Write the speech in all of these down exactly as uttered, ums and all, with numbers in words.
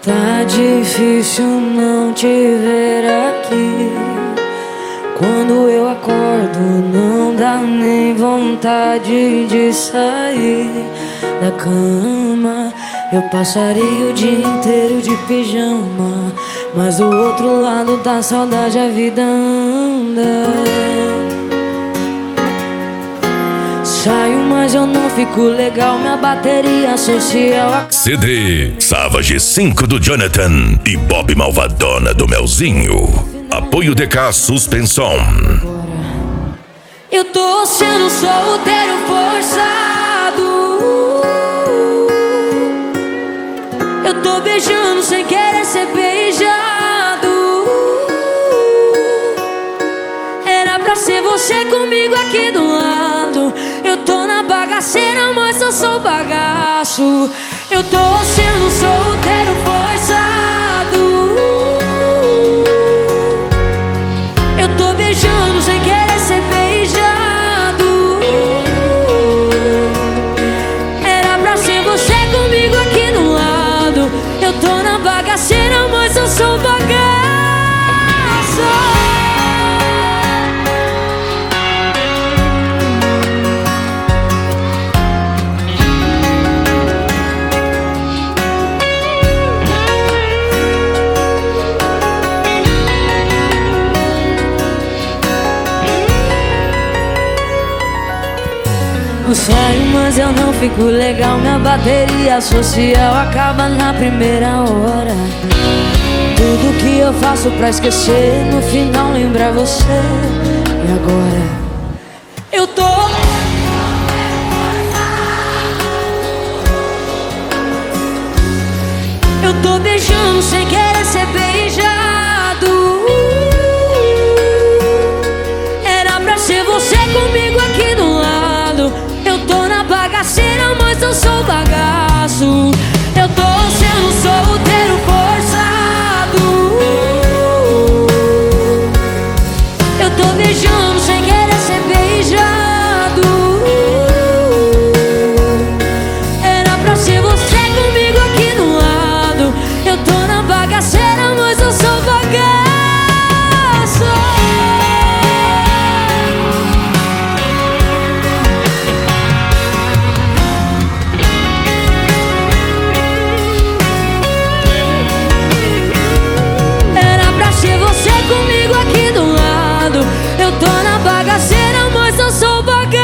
Tá difícil não te ver aqui. Quando eu acordo não dá nem vontade de sair da cama. Eu passaria o dia inteiro de pijama, mas do outro lado da saudade a vida anda. Saio, mas eu não fico legal, minha bateria social. C D Savage cinco do Jonathan e Bob Malvadona do Melzinho. Apoio D K Suspensão. Eu tô sendo solteiro forçado. Eu tô beijando sem querer ser beijado. Era pra ser você comigo aqui do lado. Eu tô na bagaceira, mas eu sou bagaço. Eu tô sendo solteiro forçado. Eu tô beijando sem querer ser beijado. Era pra ser você comigo aqui do lado. Eu tô na bagaceira, mas eu sou bagaço. Eu saio, mas eu não fico legal, minha bateria social acaba na primeira hora. Tudo que eu faço pra esquecer, no final lembrar você. E agora? Eu tô Eu tô beijando sem querer ser beijado. Era pra ser você comigo aqui do lado. Eu tô na bagaceira, mas eu sou bagaço. Eu tô sendo solteiro forçado. Eu tô beijando sem querer ser beijado. Era pra ser você comigo aqui do lado. Eu tô na bagaceira, mas eu sou bagaço. Comigo aqui do lado. Eu tô na bagaceira, mas eu sou bagaço.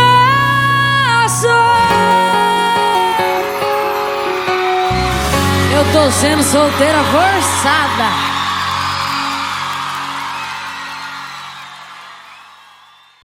Eu tô sendo solteira forçada.